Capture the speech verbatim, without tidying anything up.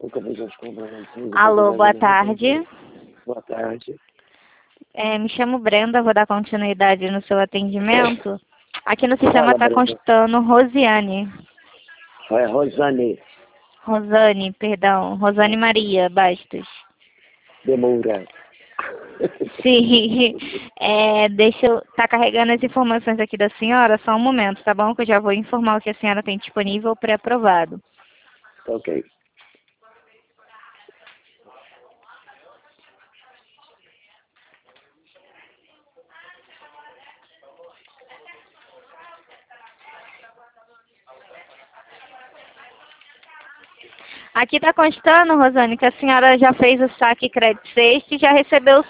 Nunca fiz as compras antes. Alô, boa tarde. Boa tarde. É, me chamo Brenda, vou dar continuidade no seu atendimento. Aqui no sistema Fala, está Brenda. constando Rosiane. É Rosane Rosane, perdão. Rosane Maria Bastos. de Moura. Sim, é, deixa eu... Tá carregando as informações aqui da senhora, só um momento, tá bom? Que eu já vou informar o que a senhora tem disponível pré-aprovado. Ok. Aqui está constando, Rosane, que a senhora já fez o saque crédito sexta e já recebeu o